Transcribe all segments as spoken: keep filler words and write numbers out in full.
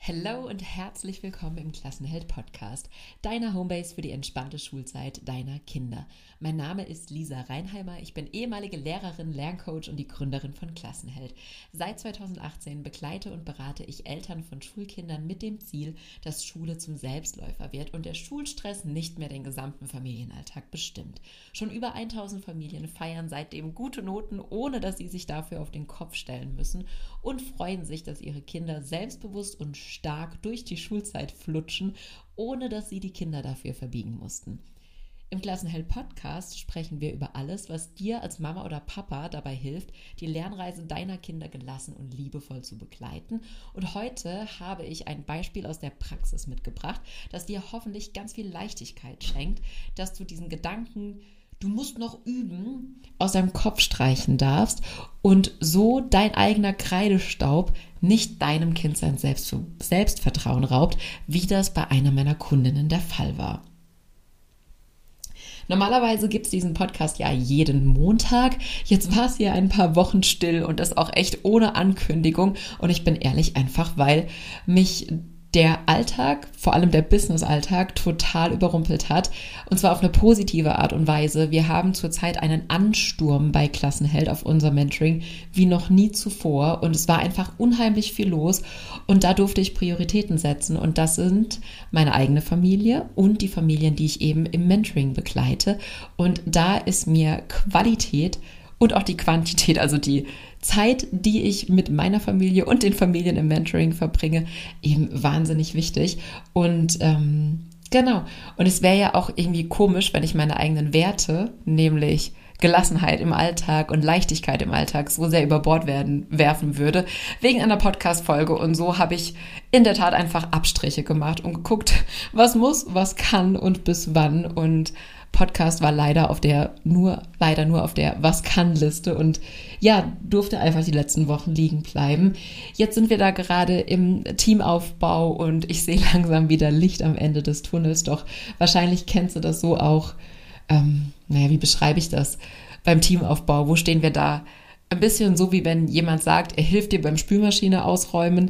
Hallo und herzlich willkommen im Klassenheld-Podcast, deiner Homebase für die entspannte Schulzeit deiner Kinder. Mein Name ist Lisa Reinheimer, ich bin ehemalige Lehrerin, Lerncoach und die Gründerin von Klassenheld. Seit zweitausendachtzehn begleite und berate ich Eltern von Schulkindern mit dem Ziel, dass Schule zum Selbstläufer wird und der Schulstress nicht mehr den gesamten Familienalltag bestimmt. Schon über tausend Familien feiern seitdem gute Noten, ohne dass sie sich dafür auf den Kopf stellen müssen und freuen sich, dass ihre Kinder selbstbewusst und stark durch die Schulzeit flutschen, ohne dass sie die Kinder dafür verbiegen mussten. Im Klassenheld-Podcast sprechen wir über alles, was dir als Mama oder Papa dabei hilft, die Lernreise deiner Kinder gelassen und liebevoll zu begleiten. Und heute habe ich ein Beispiel aus der Praxis mitgebracht, das dir hoffentlich ganz viel Leichtigkeit schenkt, dass du diesen Gedanken, du musst noch üben, aus deinem Kopf streichen darfst und so dein eigener Kreidestaub nicht deinem Kind sein Selbst- Selbstvertrauen raubt, wie das bei einer meiner Kundinnen der Fall war. Normalerweise gibt es diesen Podcast ja jeden Montag. Jetzt war es hier ein paar Wochen still und das auch echt ohne Ankündigung. Und ich bin ehrlich, einfach weil mich der Alltag, vor allem der Business-Alltag, total überrumpelt hat. Und zwar auf eine positive Art und Weise. Wir haben zurzeit einen Ansturm bei Klassenheld auf unser Mentoring wie noch nie zuvor. Und es war einfach unheimlich viel los. Und da durfte ich Prioritäten setzen. Und das sind meine eigene Familie und die Familien, die ich eben im Mentoring begleite. Und da ist mir Qualität und auch die Quantität, also die Zeit, die ich mit meiner Familie und den Familien im Mentoring verbringe, eben wahnsinnig wichtig. Und ähm, genau, und es wäre ja auch irgendwie komisch, wenn ich meine eigenen Werte, nämlich Gelassenheit im Alltag und Leichtigkeit im Alltag, so sehr über Bord werden, werfen würde, wegen einer Podcast-Folge. Und so habe ich in der Tat einfach Abstriche gemacht und geguckt, was muss, was kann und bis wann. Und Podcast war leider auf der, nur, leider nur auf der Was-kann-Liste und ja, durfte einfach die letzten Wochen liegen bleiben. Jetzt sind wir da gerade im Teamaufbau und ich sehe langsam wieder Licht am Ende des Tunnels, doch wahrscheinlich kennst du das so auch. Ähm, naja, wie beschreibe ich das? Beim Teamaufbau, wo stehen wir da? Ein bisschen so, wie wenn jemand sagt, er hilft dir beim Spülmaschine ausräumen,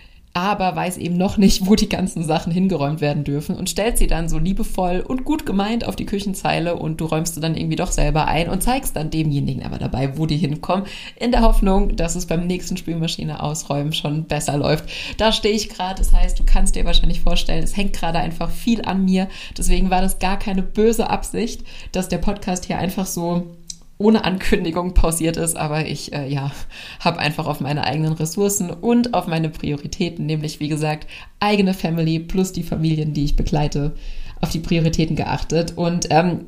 aber weiß eben noch nicht, wo die ganzen Sachen hingeräumt werden dürfen und stellt sie dann so liebevoll und gut gemeint auf die Küchenzeile und du räumst sie dann irgendwie doch selber ein und zeigst dann demjenigen aber dabei, wo die hinkommen, in der Hoffnung, dass es beim nächsten Spülmaschine ausräumen schon besser läuft. Da stehe ich gerade, das heißt, du kannst dir wahrscheinlich vorstellen, es hängt gerade einfach viel an mir, deswegen war das gar keine böse Absicht, dass der Podcast hier einfach so ohne Ankündigung pausiert ist, aber ich äh, ja habe einfach auf meine eigenen Ressourcen und auf meine Prioritäten, nämlich wie gesagt eigene Family plus die Familien, die ich begleite, auf die Prioritäten geachtet. Und ähm,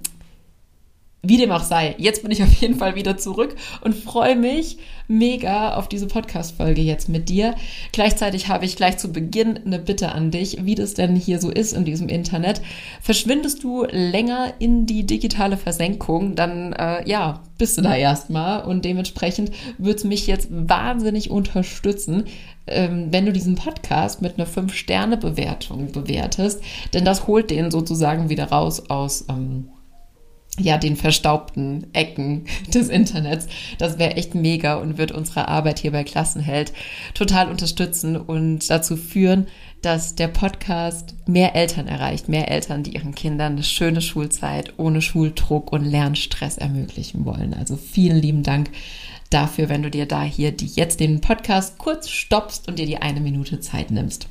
wie dem auch sei, jetzt bin ich auf jeden Fall wieder zurück und freue mich mega auf diese Podcast-Folge jetzt mit dir. Gleichzeitig habe ich gleich zu Beginn eine Bitte an dich, wie das denn hier so ist in diesem Internet. Verschwindest du länger in die digitale Versenkung, dann äh, ja, bist du da erstmal und dementsprechend würde es mich jetzt wahnsinnig unterstützen, ähm, wenn du diesen Podcast mit einer fünf Sterne Bewertung bewertest, denn das holt den sozusagen wieder raus aus ähm, ja, den verstaubten Ecken des Internets. Das wäre echt mega und wird unsere Arbeit hier bei Klassenheld total unterstützen und dazu führen, dass der Podcast mehr Eltern erreicht, mehr Eltern, die ihren Kindern eine schöne Schulzeit ohne Schuldruck und Lernstress ermöglichen wollen. Also vielen lieben Dank dafür, wenn du dir da hier die, jetzt den Podcast kurz stoppst und dir die eine Minute Zeit nimmst.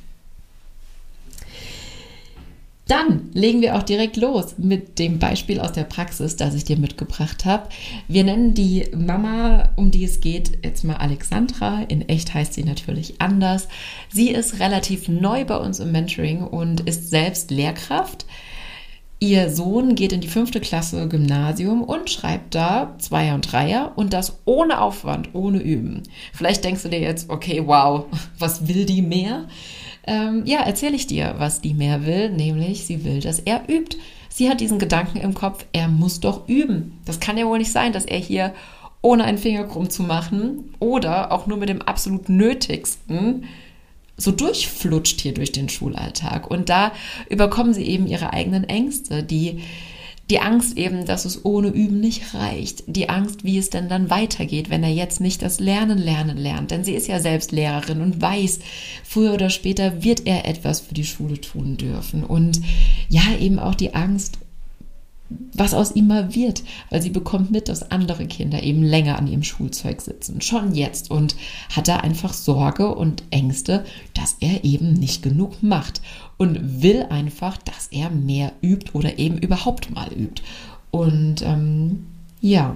Dann legen wir auch direkt los mit dem Beispiel aus der Praxis, das ich dir mitgebracht habe. Wir nennen die Mama, um die es geht, jetzt mal Alexandra. In echt heißt sie natürlich anders. Sie ist relativ neu bei uns im Mentoring und ist selbst Lehrkraft. Ihr Sohn geht in die fünfte Klasse Gymnasium und schreibt da Zweier und Dreier und das ohne Aufwand, ohne Üben. Vielleicht denkst du dir jetzt, okay, wow, was will die mehr? Ähm, ja, erzähle ich dir, was die mehr will, nämlich sie will, dass er übt. Sie hat diesen Gedanken im Kopf, er muss doch üben. Das kann ja wohl nicht sein, dass er hier ohne einen Finger krumm zu machen oder auch nur mit dem absolut Nötigsten so durchflutscht hier durch den Schulalltag. Und da überkommen sie eben ihre eigenen Ängste, die Die Angst eben, dass es ohne Üben nicht reicht. Die Angst, wie es denn dann weitergeht, wenn er jetzt nicht das Lernen lernen lernt. Denn sie ist ja selbst Lehrerin und weiß, früher oder später wird er etwas für die Schule tun dürfen. Und ja, eben auch die Angst, was aus ihm mal wird, weil sie bekommt mit, dass andere Kinder eben länger an ihrem Schulzeug sitzen, schon jetzt, und hat da einfach Sorge und Ängste, dass er eben nicht genug macht und will einfach, dass er mehr übt oder eben überhaupt mal übt. Und ähm, ja,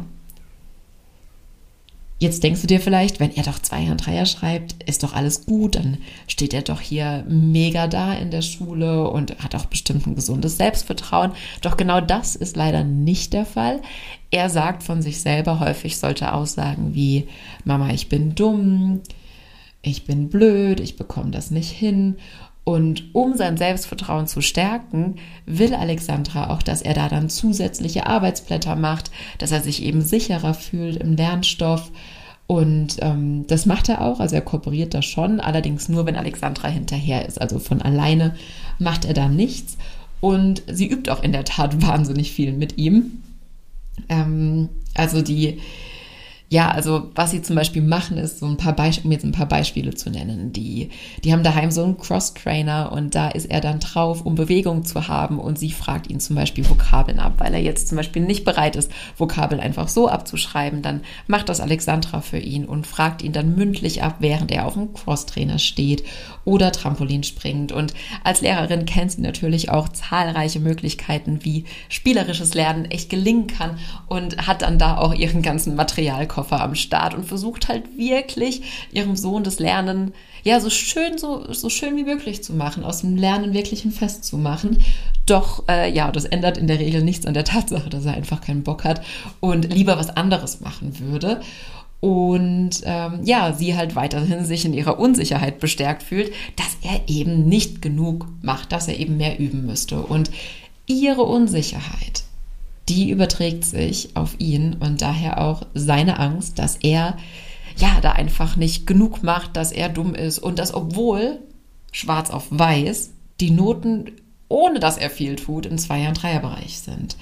jetzt denkst du dir vielleicht, wenn er doch Zweier und Dreier schreibt, ist doch alles gut, dann steht er doch hier mega da in der Schule und hat auch bestimmt ein gesundes Selbstvertrauen. Doch genau das ist leider nicht der Fall. Er sagt von sich selber häufig solche Aussagen wie: Mama, ich bin dumm, ich bin blöd, ich bekomme das nicht hin. Und um sein Selbstvertrauen zu stärken, will Alexandra auch, dass er da dann zusätzliche Arbeitsblätter macht, dass er sich eben sicherer fühlt im Lernstoff. Und ähm, das macht er auch, also er kooperiert da schon, allerdings nur, wenn Alexandra hinterher ist. Also von alleine macht er da nichts. Und sie übt auch in der Tat wahnsinnig viel mit ihm. Ähm, also die... Ja, also was sie zum Beispiel machen, ist so ein paar Beispiele, um jetzt ein paar Beispiele zu nennen. Die, die haben daheim so einen Cross-Trainer und da ist er dann drauf, um Bewegung zu haben, und sie fragt ihn zum Beispiel Vokabeln ab, weil er jetzt zum Beispiel nicht bereit ist, Vokabeln einfach so abzuschreiben. Dann macht das Alexandra für ihn und fragt ihn dann mündlich ab, während er auf dem Cross-Trainer steht oder Trampolin springt. Und als Lehrerin kennt sie natürlich auch zahlreiche Möglichkeiten, wie spielerisches Lernen echt gelingen kann, und hat dann da auch ihren ganzen Materialkoffer am Start und versucht halt wirklich ihrem Sohn das Lernen ja so schön so so schön wie möglich zu machen, aus dem Lernen wirklich ein Fest zu machen. Doch äh, ja, das ändert in der Regel nichts an der Tatsache, dass er einfach keinen Bock hat und lieber was anderes machen würde. Und ähm, ja, sie halt weiterhin sich in ihrer Unsicherheit bestärkt fühlt, dass er eben nicht genug macht, dass er eben mehr üben müsste. Und ihre Unsicherheit, die überträgt sich auf ihn und daher auch seine Angst, dass er ja da einfach nicht genug macht, dass er dumm ist und dass, obwohl schwarz auf weiß die Noten, ohne dass er viel tut, im Zweier- und Dreierbereich sind.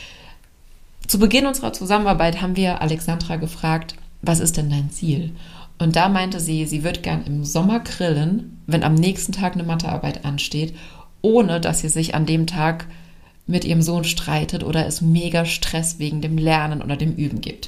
Zu Beginn unserer Zusammenarbeit haben wir Alexandra gefragt, was ist denn dein Ziel? Und da meinte sie, sie wird gern im Sommer grillen, wenn am nächsten Tag eine Mathearbeit ansteht, ohne dass sie sich an dem Tag mit ihrem Sohn streitet oder es mega Stress wegen dem Lernen oder dem Üben gibt.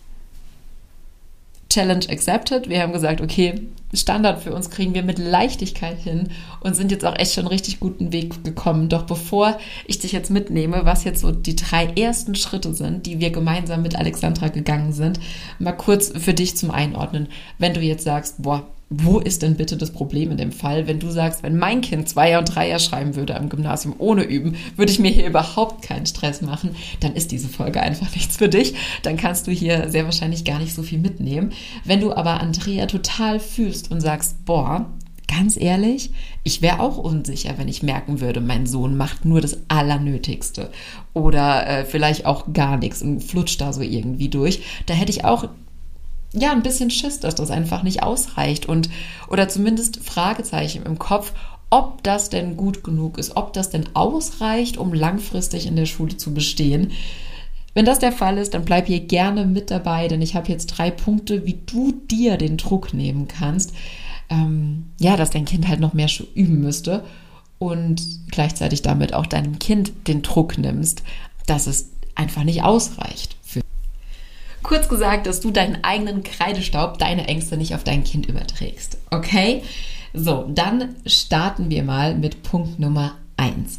Challenge accepted. Wir haben gesagt, okay, Standard für uns kriegen wir mit Leichtigkeit hin und sind jetzt auch echt schon einen richtig guten Weg gekommen. Doch bevor ich dich jetzt mitnehme, was jetzt so die drei ersten Schritte sind, die wir gemeinsam mit Alexandra gegangen sind, mal kurz für dich zum Einordnen. Wenn du jetzt sagst, boah, wo ist denn bitte das Problem in dem Fall? Wenn du sagst, wenn mein Kind Zweier und Dreier schreiben würde am Gymnasium ohne Üben, würde ich mir hier überhaupt keinen Stress machen, dann ist diese Folge einfach nichts für dich. Dann kannst du hier sehr wahrscheinlich gar nicht so viel mitnehmen. Wenn du aber Andrea total fühlst und sagst, boah, ganz ehrlich, ich wäre auch unsicher, wenn ich merken würde, mein Sohn macht nur das Allernötigste oder äh, vielleicht auch gar nichts und flutscht da so irgendwie durch. Da hätte ich auch ja, ein bisschen Schiss, dass das einfach nicht ausreicht und oder zumindest Fragezeichen im Kopf, ob das denn gut genug ist, ob das denn ausreicht, um langfristig in der Schule zu bestehen. Wenn das der Fall ist, dann bleib hier gerne mit dabei, denn ich habe jetzt drei Punkte, wie du dir den Druck nehmen kannst, ähm, ja, dass dein Kind halt noch mehr üben müsste und gleichzeitig damit auch deinem Kind den Druck nimmst, dass es einfach nicht ausreicht. Kurz gesagt, dass du deinen eigenen Kreidestaub, deine Ängste nicht auf dein Kind überträgst. Okay? So, dann starten wir mal mit Punkt Nummer eins.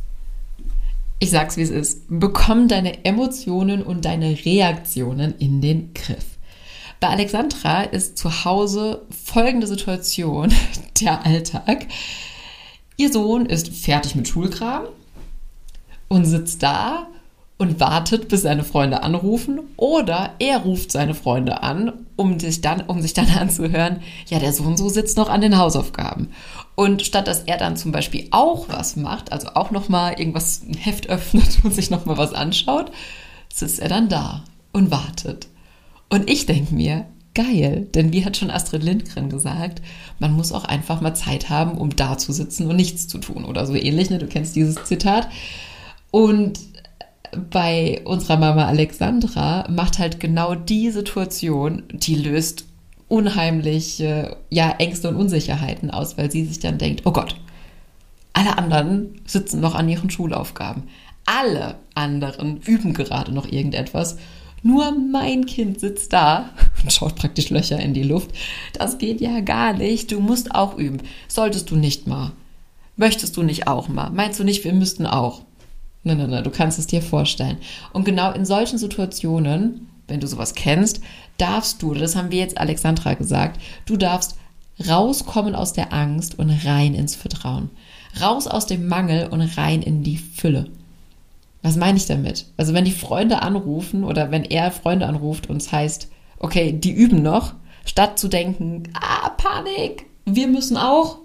Ich sag's, wie es ist. Bekomm deine Emotionen und deine Reaktionen in den Griff. Bei Alexandra ist zu Hause folgende Situation, der Alltag. Ihr Sohn ist fertig mit Schulkram und sitzt da und wartet, bis seine Freunde anrufen, oder er ruft seine Freunde an, um sich dann, um sich dann anzuhören, ja, der so und so sitzt noch an den Hausaufgaben. Und statt dass er dann zum Beispiel auch was macht, also auch nochmal irgendwas, ein Heft öffnet und sich nochmal was anschaut, sitzt er dann da und wartet. Und ich denke mir, geil, denn wie hat schon Astrid Lindgren gesagt, man muss auch einfach mal Zeit haben, um da zu sitzen und nichts zu tun oder so ähnlich, ne? Du kennst dieses Zitat. Und bei unserer Mama Alexandra macht halt genau die Situation, die löst unheimliche, ja, Ängste und Unsicherheiten aus, weil sie sich dann denkt, oh Gott, alle anderen sitzen noch an ihren Schulaufgaben. Alle anderen üben gerade noch irgendetwas. Nur mein Kind sitzt da und schaut praktisch Löcher in die Luft. Das geht ja gar nicht. Du musst auch üben. Solltest du nicht mal. Möchtest du nicht auch mal? Meinst du nicht, wir müssten auch? Nein, nein, nein, du kannst es dir vorstellen. Und genau in solchen Situationen, wenn du sowas kennst, darfst du, das haben wir jetzt Alexandra gesagt, du darfst rauskommen aus der Angst und rein ins Vertrauen. Raus aus dem Mangel und rein in die Fülle. Was meine ich damit? Also wenn die Freunde anrufen oder wenn er Freunde anruft und es heißt, okay, die üben noch, statt zu denken, ah, Panik, wir müssen auch,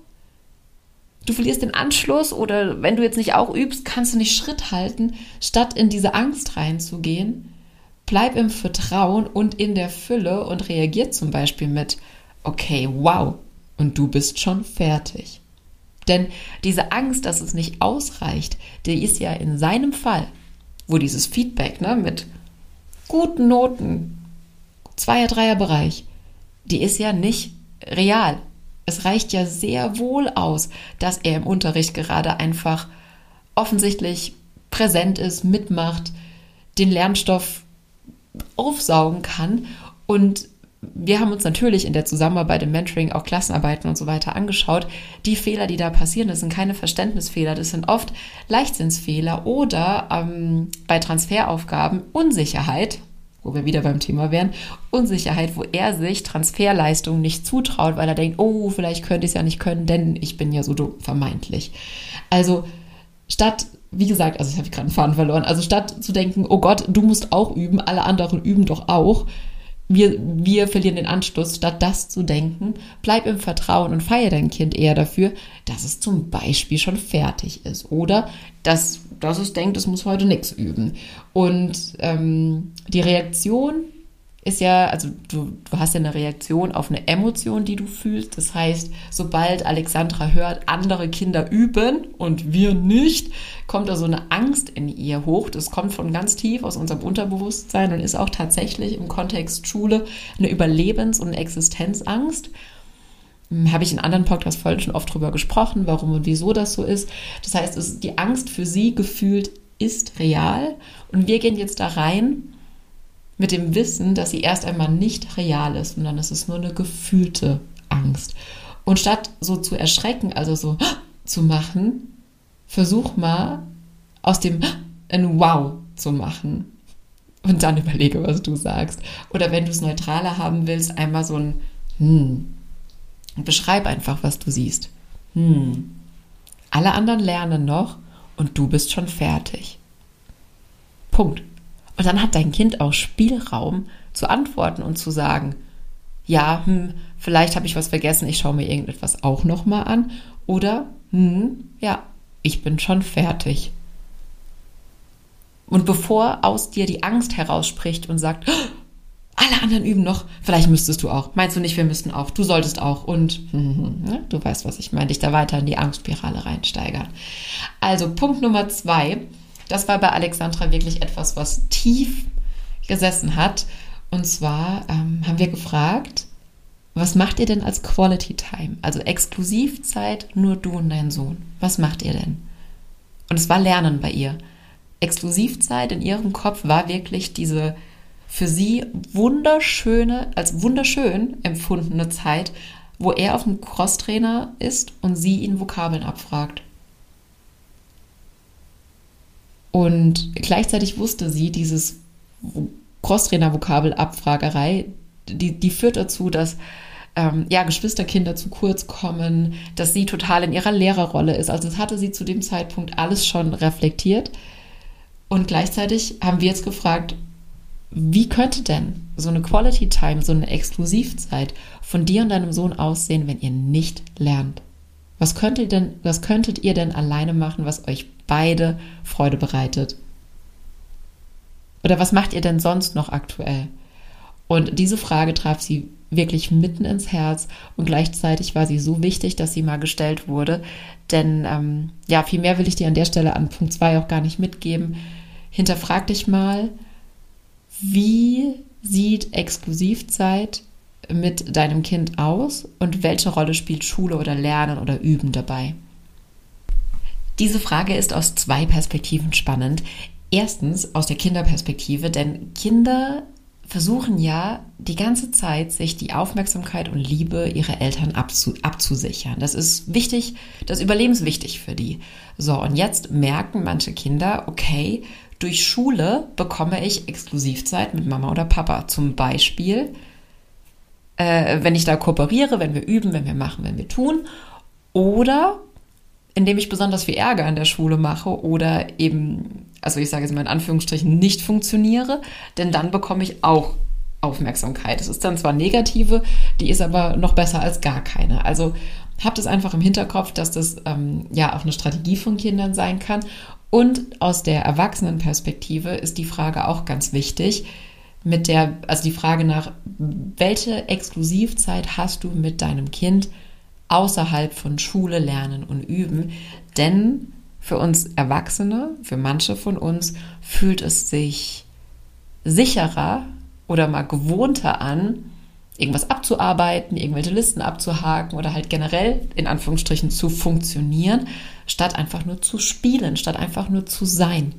du verlierst den Anschluss oder wenn du jetzt nicht auch übst, kannst du nicht Schritt halten, statt in diese Angst reinzugehen, bleib im Vertrauen und in der Fülle und reagier zum Beispiel mit, okay, wow, und du bist schon fertig. Denn diese Angst, dass es nicht ausreicht, die ist ja in seinem Fall, wo dieses Feedback ne, mit guten Noten, Zweier-, Dreier-Bereich, die ist ja nicht real. Es reicht ja sehr wohl aus, dass er im Unterricht gerade einfach offensichtlich präsent ist, mitmacht, den Lernstoff aufsaugen kann. Und wir haben uns natürlich in der Zusammenarbeit im Mentoring auch Klassenarbeiten und so weiter angeschaut. Die Fehler, die da passieren, das sind keine Verständnisfehler, das sind oft Leichtsinnsfehler oder ähm, bei Transferaufgaben Unsicherheit, wo wir wieder beim Thema wären, Unsicherheit, wo er sich Transferleistungen nicht zutraut, weil er denkt, oh, vielleicht könnte ich es ja nicht können, denn ich bin ja so dumm, vermeintlich. Also statt, wie gesagt, also ich habe gerade einen Faden verloren, also statt zu denken, oh Gott, du musst auch üben, alle anderen üben doch auch, Wir, wir verlieren den Anschluss, statt das zu denken, bleib im Vertrauen und feiere dein Kind eher dafür, dass es zum Beispiel schon fertig ist oder dass, dass es denkt, es muss heute nichts üben. Und ähm, die Reaktion ist ja, also du, du hast ja eine Reaktion auf eine Emotion, die du fühlst. Das heißt, sobald Alexandra hört, andere Kinder üben und wir nicht, kommt da so eine Angst in ihr hoch. Das kommt von ganz tief aus unserem Unterbewusstsein und ist auch tatsächlich im Kontext Schule eine Überlebens- und Existenzangst. Habe ich in anderen Podcast-Folgen schon oft drüber gesprochen, warum und wieso das so ist. Das heißt, es, die Angst für sie gefühlt ist real und wir gehen jetzt da rein mit dem Wissen, dass sie erst einmal nicht real ist, sondern es ist nur eine gefühlte Angst. Und statt so zu erschrecken, also so zu machen, versuch mal aus dem ein Wow zu machen und dann überlege, was du sagst. Oder wenn du es neutraler haben willst, einmal so ein Hm. Und beschreib einfach, was du siehst. Hm. Alle anderen lernen noch und du bist schon fertig. Punkt. Und dann hat dein Kind auch Spielraum zu antworten und zu sagen, ja, hm, vielleicht habe ich was vergessen, ich schaue mir irgendetwas auch nochmal an. Oder, hm, ja, ich bin schon fertig. Und bevor aus dir die Angst herausspricht und sagt, oh, alle anderen üben noch, vielleicht müsstest du auch. Meinst du nicht, wir müssten auch, du solltest auch. Und hm, hm, du weißt, was ich meine, dich da weiter in die Angstspirale reinsteigern. Also Punkt Nummer zwei, das war bei Alexandra wirklich etwas, was tief gesessen hat. Und zwar ähm, haben wir gefragt, was macht ihr denn als Quality Time? Also Exklusivzeit, nur du und dein Sohn. Was macht ihr denn? Und es war Lernen bei ihr. Exklusivzeit in ihrem Kopf war wirklich diese für sie wunderschöne, als wunderschön empfundene Zeit, wo er auf dem Crosstrainer ist und sie ihn Vokabeln abfragt. Und gleichzeitig wusste sie, dieses Crosstrainer-Vokabelabfragerei, die, die führt dazu, dass ähm, ja, Geschwisterkinder zu kurz kommen, dass sie total in ihrer Lehrerrolle ist. Also das hatte sie zu dem Zeitpunkt alles schon reflektiert. Und gleichzeitig haben wir jetzt gefragt, wie könnte denn so eine Quality Time, so eine Exklusivzeit von dir und deinem Sohn aussehen, wenn ihr nicht lernt? Was könnt ihr denn, was könntet ihr denn alleine machen, was euch beide Freude bereitet? Oder was macht ihr denn sonst noch aktuell? Und diese Frage traf sie wirklich mitten ins Herz und gleichzeitig war sie so wichtig, dass sie mal gestellt wurde. Denn ähm, ja, viel mehr will ich dir an der Stelle an Punkt zwei auch gar nicht mitgeben. hinterfrag dich mal, wie sieht Exklusivzeit mit deinem Kind aus und welche Rolle spielt Schule oder Lernen oder Üben dabei? Diese Frage ist aus zwei Perspektiven spannend. Erstens aus der Kinderperspektive, denn Kinder versuchen ja die ganze Zeit, sich die Aufmerksamkeit und Liebe ihrer Eltern abzu- abzusichern. Das ist wichtig, das ist überlebenswichtig für die. So, und jetzt merken manche Kinder, okay, durch Schule bekomme ich Exklusivzeit mit Mama oder Papa. Zum Beispiel, äh, wenn ich da kooperiere, wenn wir üben, wenn wir machen, wenn wir tun. Oder indem ich besonders viel Ärger in der Schule mache oder eben, also ich sage jetzt mal in Anführungsstrichen, nicht funktioniere, denn dann bekomme ich auch Aufmerksamkeit. Es ist dann zwar negative, die ist aber noch besser als gar keine. Also habt es einfach im Hinterkopf, dass das ähm, ja auch eine Strategie von Kindern sein kann. Und aus der Erwachsenenperspektive ist die Frage auch ganz wichtig, mit der, also die Frage nach, welche Exklusivzeit hast du mit deinem Kind außerhalb von Schule, Lernen und Üben? Denn für uns Erwachsene, für manche von uns, fühlt es sich sicherer oder mal gewohnter an, irgendwas abzuarbeiten, irgendwelche Listen abzuhaken oder halt generell in Anführungsstrichen zu funktionieren, statt einfach nur zu spielen, statt einfach nur zu sein.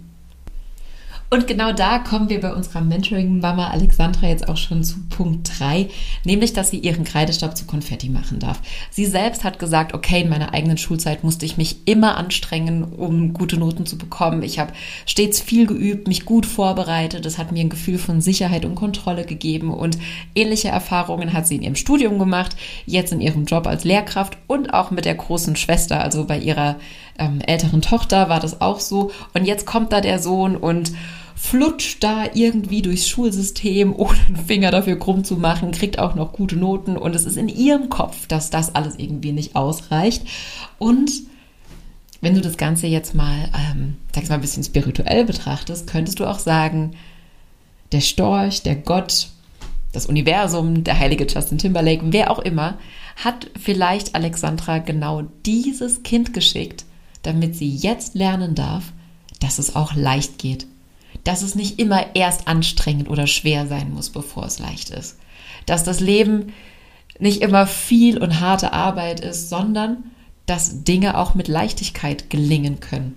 Und genau da kommen wir bei unserer Mentoring-Mama Alexandra jetzt auch schon zu Punkt drei, nämlich, dass sie ihren Kreidestab zu Konfetti machen darf. Sie selbst hat gesagt, okay, in meiner eigenen Schulzeit musste ich mich immer anstrengen, um gute Noten zu bekommen. Ich habe stets viel geübt, mich gut vorbereitet. Das hat mir ein Gefühl von Sicherheit und Kontrolle gegeben und ähnliche Erfahrungen hat sie in ihrem Studium gemacht, jetzt in ihrem Job als Lehrkraft und auch mit der großen Schwester, also bei ihrer ähm, älteren Tochter war das auch so. Und jetzt kommt da der Sohn und flutscht da irgendwie durchs Schulsystem, ohne den Finger dafür krumm zu machen, kriegt auch noch gute Noten und es ist in ihrem Kopf, dass das alles irgendwie nicht ausreicht. Und wenn du das Ganze jetzt mal, ähm, sag ich mal, ein bisschen spirituell betrachtest, könntest du auch sagen, der Storch, der Gott, das Universum, der heilige Justin Timberlake, wer auch immer, hat vielleicht Alexandra genau dieses Kind geschickt, damit sie jetzt lernen darf, dass es auch leicht geht. Dass es nicht immer erst anstrengend oder schwer sein muss, bevor es leicht ist. Dass das Leben nicht immer viel und harte Arbeit ist, sondern dass Dinge auch mit Leichtigkeit gelingen können.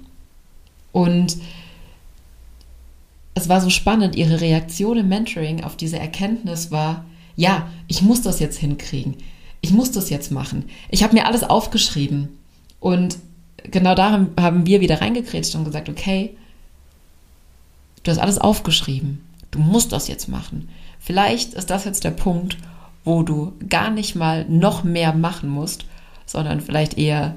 Und es war so spannend, ihre Reaktion im Mentoring auf diese Erkenntnis war, ja, ich muss das jetzt hinkriegen. Ich muss das jetzt machen. Ich habe mir alles aufgeschrieben. Und genau da haben wir wieder reingekrätscht und gesagt, okay, du hast alles aufgeschrieben. Du musst das jetzt machen. Vielleicht ist das jetzt der Punkt, wo du gar nicht mal noch mehr machen musst, sondern vielleicht eher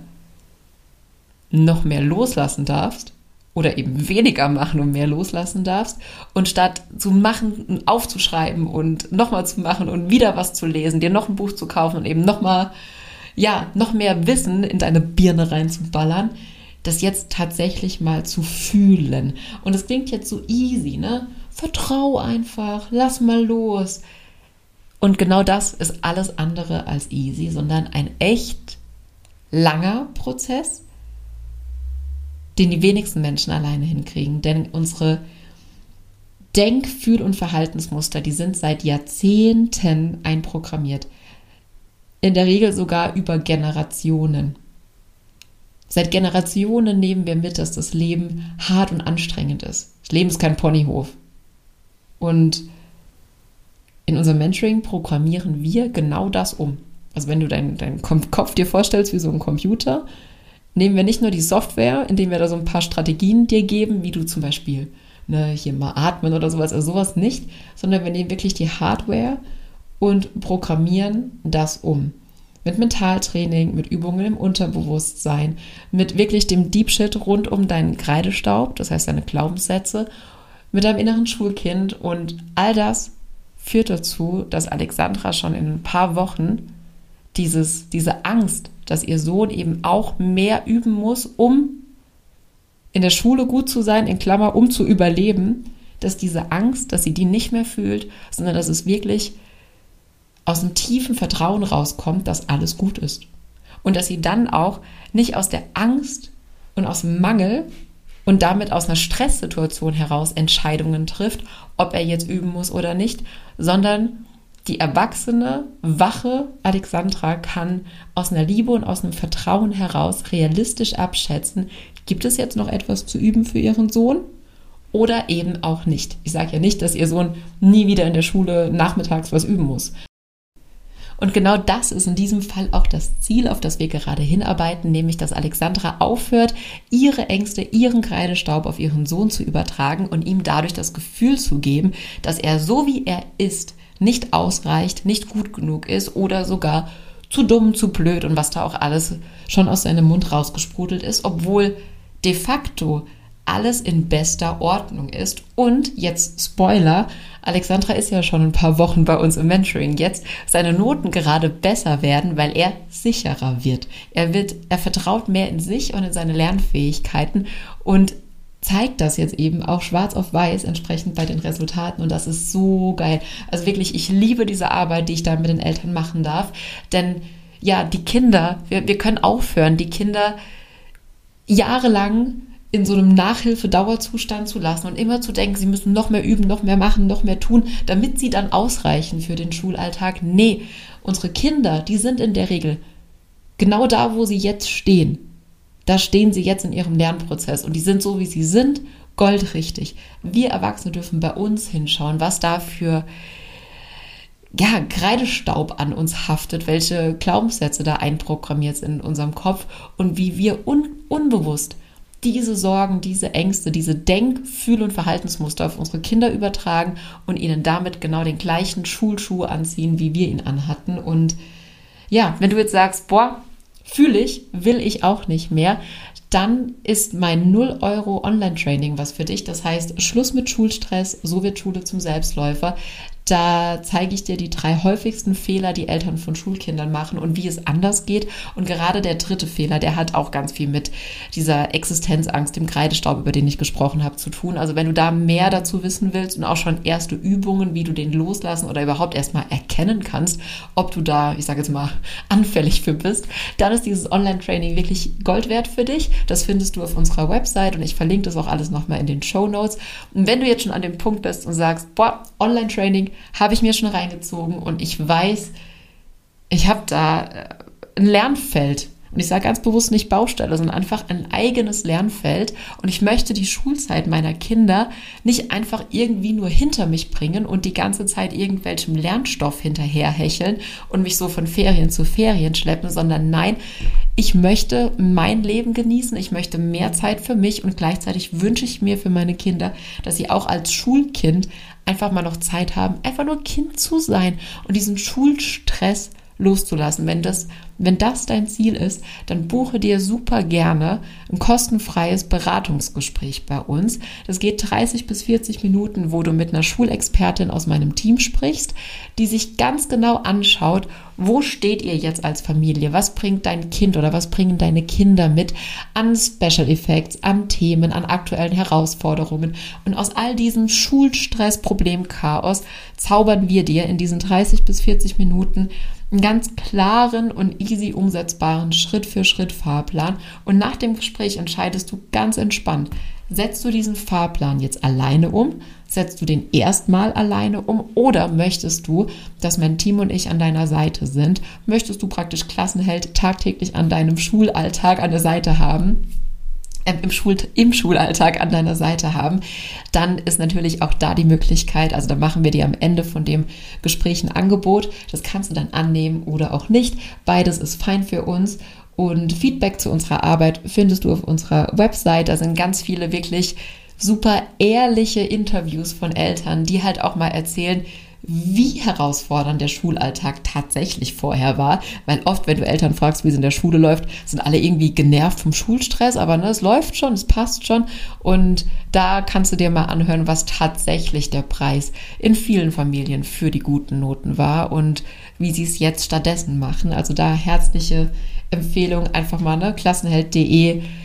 noch mehr loslassen darfst oder eben weniger machen und mehr loslassen darfst. Und statt zu machen, aufzuschreiben und nochmal zu machen und wieder was zu lesen, dir noch ein Buch zu kaufen und eben nochmal, ja, noch mehr Wissen in deine Birne reinzuballern, das jetzt tatsächlich mal zu fühlen. Und es klingt jetzt so easy, ne? Vertrau einfach, lass mal los. Und genau das ist alles andere als easy, sondern ein echt langer Prozess, den die wenigsten Menschen alleine hinkriegen. Denn unsere Denk-, Fühl- und Verhaltensmuster, die sind seit Jahrzehnten einprogrammiert. In der Regel sogar über Generationen. Seit Generationen nehmen wir mit, dass das Leben hart und anstrengend ist. Das Leben ist kein Ponyhof. Und in unserem Mentoring programmieren wir genau das um. Also wenn du deinen dein Kopf dir vorstellst wie so ein Computer, nehmen wir nicht nur die Software, indem wir da so ein paar Strategien dir geben, wie du zum Beispiel ne, hier mal atmen oder sowas, also sowas nicht, sondern wir nehmen wirklich die Hardware und programmieren das um. Mit Mentaltraining, mit Übungen im Unterbewusstsein, mit wirklich dem Deep Shit rund um deinen Kreidestaub, das heißt deine Glaubenssätze, mit deinem inneren Schulkind und all das führt dazu, dass Alexandra schon in ein paar Wochen dieses, diese Angst, dass ihr Sohn eben auch mehr üben muss, um in der Schule gut zu sein, in Klammer, um zu überleben, dass diese Angst, dass sie die nicht mehr fühlt, sondern dass es wirklich aus dem tiefen Vertrauen rauskommt, dass alles gut ist. Und dass sie dann auch nicht aus der Angst und aus dem Mangel und damit aus einer Stresssituation heraus Entscheidungen trifft, ob er jetzt üben muss oder nicht, sondern die erwachsene, wache Alexandra kann aus einer Liebe und aus einem Vertrauen heraus realistisch abschätzen, gibt es jetzt noch etwas zu üben für ihren Sohn oder eben auch nicht. Ich sage ja nicht, dass ihr Sohn nie wieder in der Schule nachmittags was üben muss. Und genau das ist in diesem Fall auch das Ziel, auf das wir gerade hinarbeiten, nämlich dass Alexandra aufhört, ihre Ängste, ihren Kreidestaub auf ihren Sohn zu übertragen und ihm dadurch das Gefühl zu geben, dass er so wie er ist, nicht ausreicht, nicht gut genug ist oder sogar zu dumm, zu blöd und was da auch alles schon aus seinem Mund rausgesprudelt ist, obwohl de facto alles in bester Ordnung ist. Und jetzt Spoiler, Alexandra ist ja schon ein paar Wochen bei uns im Mentoring jetzt, seine Noten gerade besser werden, weil er sicherer wird. Er wird, er vertraut mehr in sich und in seine Lernfähigkeiten und zeigt das jetzt eben auch schwarz auf weiß entsprechend bei den Resultaten und das ist so geil. Also wirklich, ich liebe diese Arbeit, die ich da mit den Eltern machen darf, denn ja, die Kinder, wir, wir können aufhören, die Kinder jahrelang in so einem Nachhilfe-Dauerzustand zu lassen und immer zu denken, sie müssen noch mehr üben, noch mehr machen, noch mehr tun, damit sie dann ausreichen für den Schulalltag. Nee, unsere Kinder, die sind in der Regel genau da, wo sie jetzt stehen. Da stehen sie jetzt in ihrem Lernprozess und die sind so, wie sie sind, goldrichtig. Wir Erwachsene dürfen bei uns hinschauen, was da für ja, Kreidestaub an uns haftet, welche Glaubenssätze da einprogrammiert sind in unserem Kopf und wie wir un- unbewusst diese Sorgen, diese Ängste, diese Denk-, Fühl- und Verhaltensmuster auf unsere Kinder übertragen und ihnen damit genau den gleichen Schulschuh anziehen, wie wir ihn anhatten. Und ja, wenn du jetzt sagst, boah, fühle ich, will ich auch nicht mehr, dann ist mein null Euro Online-Training was für dich. Das heißt, Schluss mit Schulstress, so wird Schule zum Selbstläufer. Da zeige ich dir die drei häufigsten Fehler, die Eltern von Schulkindern machen und wie es anders geht. Und gerade der dritte Fehler, der hat auch ganz viel mit dieser Existenzangst, dem Kreidestaub, über den ich gesprochen habe, zu tun. Also wenn du da mehr dazu wissen willst und auch schon erste Übungen, wie du den loslassen oder überhaupt erstmal erkennen kannst, ob du da, ich sage jetzt mal, anfällig für bist, dann ist dieses Online-Training wirklich Gold wert für dich. Das findest du auf unserer Website und ich verlinke das auch alles nochmal in den Shownotes. Und wenn du jetzt schon an dem Punkt bist und sagst, boah, Online-Training habe ich mir schon reingezogen und ich weiß, ich habe da ein Lernfeld. Und ich sage ganz bewusst nicht Baustelle, sondern einfach ein eigenes Lernfeld. Und ich möchte die Schulzeit meiner Kinder nicht einfach irgendwie nur hinter mich bringen und die ganze Zeit irgendwelchem Lernstoff hinterherhecheln und mich so von Ferien zu Ferien schleppen, sondern nein, ich möchte mein Leben genießen, ich möchte mehr Zeit für mich und gleichzeitig wünsche ich mir für meine Kinder, dass sie auch als Schulkind einfach mal noch Zeit haben, einfach nur Kind zu sein und diesen Schulstress loszulassen. Wenn das, wenn das dein Ziel ist, dann buche dir super gerne ein kostenfreies Beratungsgespräch bei uns. Das geht dreißig bis vierzig Minuten, wo du mit einer Schulexpertin aus meinem Team sprichst, die sich ganz genau anschaut, wo steht ihr jetzt als Familie? Was bringt dein Kind oder was bringen deine Kinder mit an Special Effects, an Themen, an aktuellen Herausforderungen? Und aus all diesem Schulstress, Problem, Chaos zaubern wir dir in diesen dreißig bis vierzig Minuten einen ganz klaren und easy umsetzbaren Schritt-für-Schritt-Fahrplan. Und nach dem Gespräch entscheidest du ganz entspannt, setzt du diesen Fahrplan jetzt alleine um, setzt du den erstmal alleine um oder möchtest du, dass mein Team und ich an deiner Seite sind? Möchtest du praktisch Klassenheld tagtäglich an deinem Schulalltag an der Seite haben? Im, Schul, im Schulalltag an deiner Seite haben, dann ist natürlich auch da die Möglichkeit, also da machen wir dir am Ende von dem Gespräch ein Angebot, das kannst du dann annehmen oder auch nicht, beides ist fein für uns und Feedback zu unserer Arbeit findest du auf unserer Website, da sind ganz viele wirklich super ehrliche Interviews von Eltern, die halt auch mal erzählen, wie herausfordernd der Schulalltag tatsächlich vorher war, weil oft, wenn du Eltern fragst, wie es in der Schule läuft, sind alle irgendwie genervt vom Schulstress, aber ne, es läuft schon, es passt schon und da kannst du dir mal anhören, was tatsächlich der Preis in vielen Familien für die guten Noten war und wie sie es jetzt stattdessen machen. Also da herzliche Empfehlung, einfach mal ne, klassenheld punkt de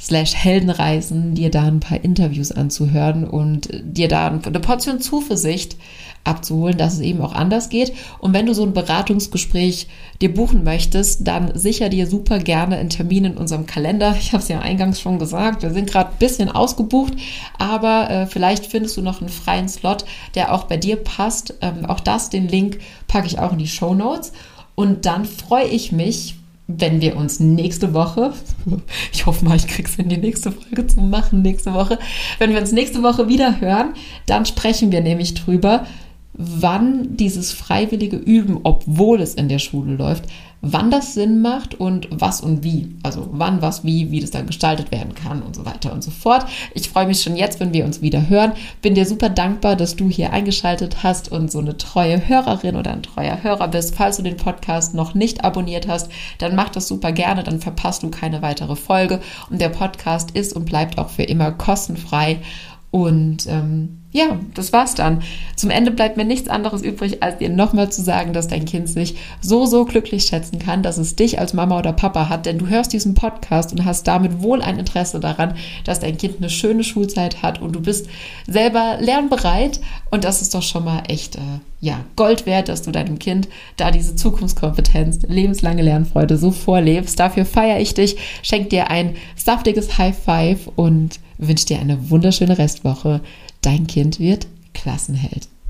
slash Heldenreisen, dir da ein paar Interviews anzuhören und dir da eine Portion Zuversicht abzuholen, dass es eben auch anders geht. Und wenn du so ein Beratungsgespräch dir buchen möchtest, dann sicher dir super gerne einen Termin in unserem Kalender. Ich habe es ja eingangs schon gesagt, wir sind gerade ein bisschen ausgebucht, aber äh, vielleicht findest du noch einen freien Slot, der auch bei dir passt. Ähm, auch das, den Link packe ich auch in die Shownotes. Und dann freue ich mich, wenn wir uns nächste Woche, ich hoffe mal, ich krieg's hin, die nächste Folge zu machen nächste Woche, wenn wir uns nächste Woche wieder hören, dann sprechen wir nämlich drüber, wann dieses freiwillige Üben, obwohl es in der Schule läuft, wann das Sinn macht und was und wie. Also wann, was, wie, wie das dann gestaltet werden kann und so weiter und so fort. Ich freue mich schon jetzt, wenn wir uns wieder hören. Bin dir super dankbar, dass du hier eingeschaltet hast und so eine treue Hörerin oder ein treuer Hörer bist. Falls du den Podcast noch nicht abonniert hast, dann mach das super gerne, dann verpasst du keine weitere Folge. Und der Podcast ist und bleibt auch für immer kostenfrei. Und ähm, ja, das war's dann. Zum Ende bleibt mir nichts anderes übrig, als dir nochmal zu sagen, dass dein Kind sich so, so glücklich schätzen kann, dass es dich als Mama oder Papa hat, denn du hörst diesen Podcast und hast damit wohl ein Interesse daran, dass dein Kind eine schöne Schulzeit hat und du bist selber lernbereit und das ist doch schon mal echt, äh, ja, Gold wert, dass du deinem Kind da diese Zukunftskompetenz, lebenslange Lernfreude so vorlebst. Dafür feiere ich dich, schenke dir ein saftiges High Five und wünsche dir eine wunderschöne Restwoche. Dein Kind wird Klassenheld.